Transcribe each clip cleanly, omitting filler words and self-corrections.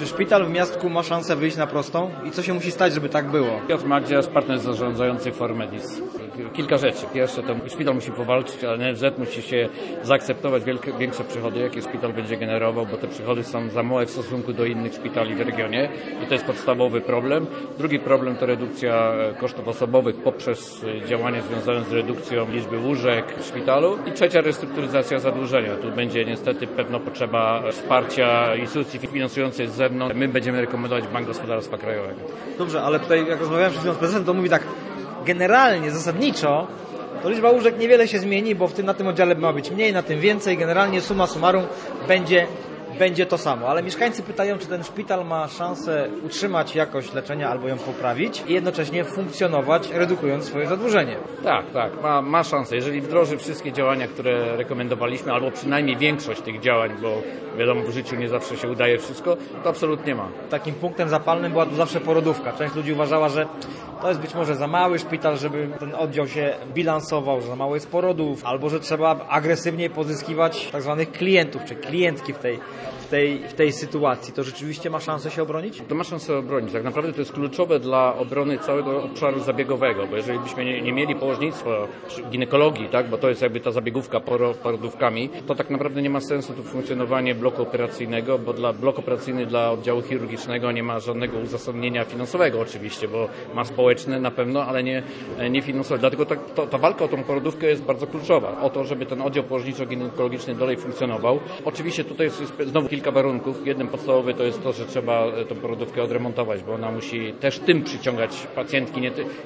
Czy szpital w Miastku ma szansę wyjść na prostą? I co się musi stać, żeby tak było? Piotr Magdzia jest partner zarządzający Formedis. Kilka rzeczy. Pierwsze, to szpital musi powalczyć, ale NFZ musi się zaakceptować większe przychody, jakie szpital będzie generował, bo te przychody są za małe w stosunku do innych szpitali w regionie i to jest podstawowy problem. Drugi problem to redukcja kosztów osobowych poprzez działania związane z redukcją liczby łóżek w szpitalu. I trzecia, restrukturyzacja zadłużenia. Tu będzie niestety pewna potrzeba wsparcia instytucji finansującej z zewnątrz. My będziemy rekomendować Bank Gospodarstwa Krajowego. Dobrze, ale tutaj jak rozmawiałem przed chwilą z prezesem, to mówi tak, generalnie, zasadniczo, to liczba łóżek niewiele się zmieni, bo na tym oddziale ma być mniej, na tym więcej. Generalnie summa summarum będzie to samo. Ale mieszkańcy pytają, czy ten szpital ma szansę utrzymać jakość leczenia albo ją poprawić i jednocześnie funkcjonować, redukując swoje zadłużenie. Tak, ma szansę. Jeżeli wdroży wszystkie działania, które rekomendowaliśmy, albo przynajmniej większość tych działań, bo wiadomo, w życiu nie zawsze się udaje wszystko, to absolutnie ma. Takim punktem zapalnym była tu zawsze porodówka. Część ludzi uważała, że to jest być może za mały szpital, żeby ten oddział się bilansował, że za mało jest porodów, albo że trzeba agresywniej pozyskiwać tak zwanych klientów, czy klientki w tej sytuacji. To rzeczywiście ma szansę się obronić? To ma szansę obronić. Tak naprawdę to jest kluczowe dla obrony całego obszaru zabiegowego, bo jeżeli byśmy nie mieli położnictwa ginekologii, tak, bo to jest jakby ta zabiegówka porodówkami, to tak naprawdę nie ma sensu tu funkcjonowanie bloku operacyjnego, bo blok operacyjny dla oddziału chirurgicznego nie ma żadnego uzasadnienia finansowego oczywiście, bo ma społeczne na pewno, ale nie finansowe. Dlatego ta walka o tą porodówkę jest bardzo kluczowa. O to, żeby ten oddział położniczo-ginekologiczny dalej funkcjonował. Oczywiście tutaj jest znowu kilka warunków. Jeden podstawowy to jest to, że trzeba tą porodówkę odremontować, bo ona musi też tym przyciągać pacjentki.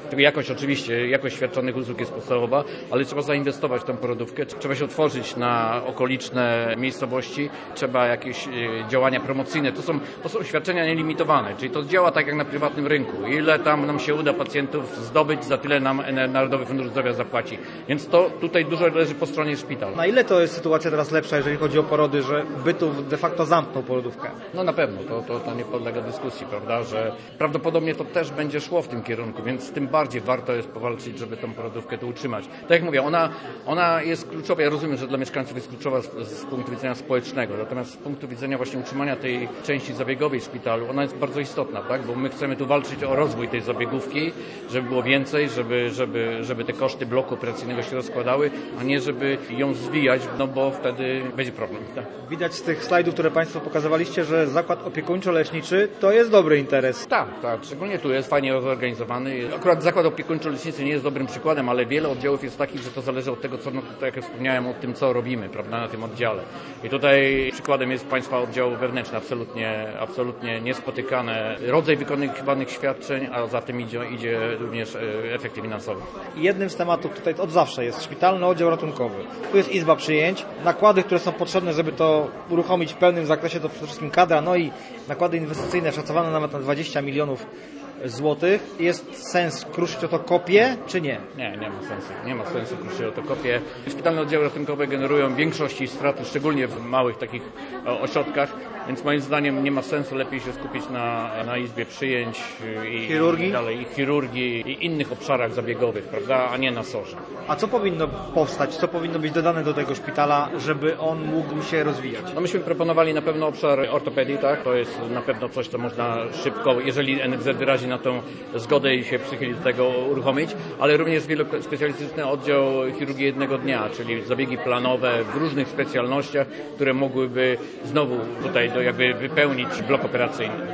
Jakość świadczonych usług jest podstawowa, ale trzeba zainwestować w tę porodówkę. Trzeba się otworzyć na okoliczne miejscowości. Trzeba jakieś działania promocyjne. To są świadczenia nielimitowane, czyli to działa tak jak na prywatnym rynku. Ile tam nam się uda pacjentów zdobyć, za tyle nam Narodowy Fundusz Zdrowia zapłaci. Więc to tutaj dużo leży po stronie szpitala. Na ile to jest sytuacja teraz lepsza, jeżeli chodzi o porody, że Bytów de facto zamknął porodówkę? No na pewno, to nie podlega dyskusji, prawda, że prawdopodobnie to też będzie szło w tym kierunku, więc tym bardziej warto jest powalczyć, żeby tą porodówkę tu utrzymać. Tak jak mówię, ona jest kluczowa, ja rozumiem, że dla mieszkańców jest kluczowa z punktu widzenia społecznego, natomiast z punktu widzenia właśnie utrzymania tej części zabiegowej w szpitalu, ona jest bardzo istotna, tak, bo my chcemy tu walczyć o rozwój tej zabiegówki, żeby było więcej, żeby te koszty bloku operacyjnego się rozkładały, a nie żeby ją zwijać, no bo wtedy będzie problem. Tak. Widać z tych slajdów, które Państwo pokazywaliście, że zakład opiekuńczo-leczniczy to jest dobry interes. Tak, szczególnie tu jest fajnie zorganizowany. Akurat zakład opiekuńczo-leczniczy nie jest dobrym przykładem, ale wiele oddziałów jest takich, że to zależy od tego, co, tak jak wspomniałem, o tym, co robimy, prawda, na tym oddziale. I tutaj przykładem jest Państwa oddział wewnętrzny, absolutnie niespotykane. Rodzaj wykonywanych świadczeń, a za tym idzie również efekty finansowe. Jednym z tematów tutaj od zawsze jest szpitalny oddział ratunkowy. Tu jest izba przyjęć, nakłady, które są potrzebne, żeby to uruchomić w pełnym zakresie, to przede wszystkim kadra, no i nakłady inwestycyjne szacowane nawet na 20 milionów złotych. Jest sens kruszyć o to kopię, czy nie? Nie ma sensu kruszyć o to kopię. Szpitalne oddziały ratunkowe generują w większości straty, szczególnie w małych takich ośrodkach, więc moim zdaniem nie ma sensu, lepiej się skupić na izbie przyjęć i chirurgii i innych obszarach zabiegowych, prawda, a nie na SOR-ze. A co powinno powstać, co powinno być dodane do tego szpitala, żeby on mógł się rozwijać? No myśmy proponowali na pewno obszar ortopedii, tak? To jest na pewno coś, co można szybko, jeżeli NFZ wyrazi na tą zgodę i się przychyli do tego, uruchomić, ale również wielospecjalistyczny oddział chirurgii jednego dnia, czyli zabiegi planowe w różnych specjalnościach, które mogłyby znowu tutaj jakby wypełnić blok operacyjny.